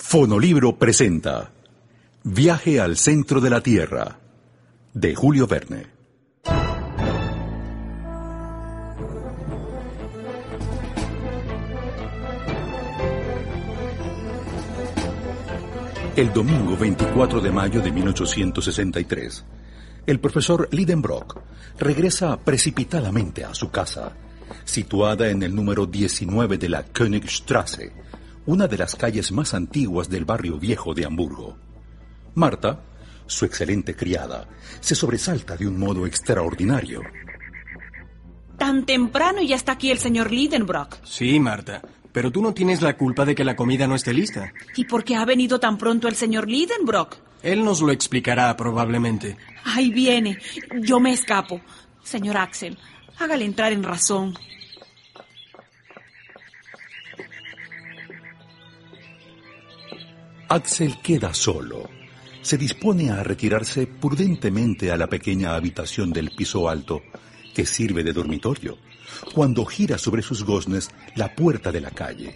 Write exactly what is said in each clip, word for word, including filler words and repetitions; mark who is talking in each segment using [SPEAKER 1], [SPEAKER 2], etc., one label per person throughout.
[SPEAKER 1] Fonolibro presenta Viaje al centro de la Tierra, de Julio Verne. El domingo veinticuatro de mayo de mil ochocientos sesenta y tres, el profesor Lidenbrock regresa precipitadamente a su casa, situada en el número diecinueve de la Königstrasse, una de las calles más antiguas del barrio viejo de Hamburgo. Marta, su excelente criada, se sobresalta de un modo extraordinario.
[SPEAKER 2] Tan temprano y ya está aquí el señor Lidenbrock.
[SPEAKER 3] Sí, Marta, pero tú no tienes la culpa de que la comida no esté lista.
[SPEAKER 2] ¿Y por qué ha venido tan pronto el señor Lidenbrock?
[SPEAKER 3] Él nos lo explicará probablemente.
[SPEAKER 2] Ahí viene. Yo me escapo. Señor Axel, hágale entrar en razón.
[SPEAKER 1] Axel queda solo. Se dispone a retirarse prudentemente a la pequeña habitación del piso alto, que sirve de dormitorio, cuando gira sobre sus goznes la puerta de la calle.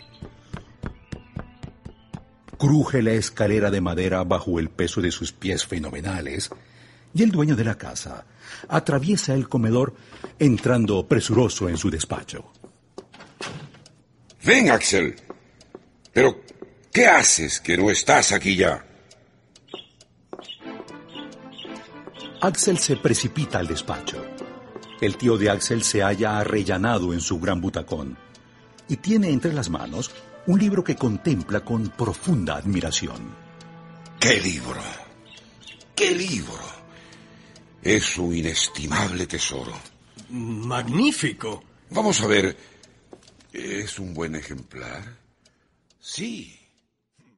[SPEAKER 1] Cruje la escalera de madera bajo el peso de sus pies fenomenales, y el dueño de la casa atraviesa el comedor entrando presuroso en su despacho.
[SPEAKER 4] Ven, Axel. Pero, ¿qué haces que no estás aquí ya?
[SPEAKER 1] Axel se precipita al despacho. El tío de Axel se halla arrellanado en su gran butacón y tiene entre las manos un libro que contempla con profunda admiración.
[SPEAKER 4] ¡Qué libro! ¡Qué libro! Es un inestimable tesoro.
[SPEAKER 3] ¡Magnífico!
[SPEAKER 4] Vamos a ver. ¿Es un buen ejemplar? Sí.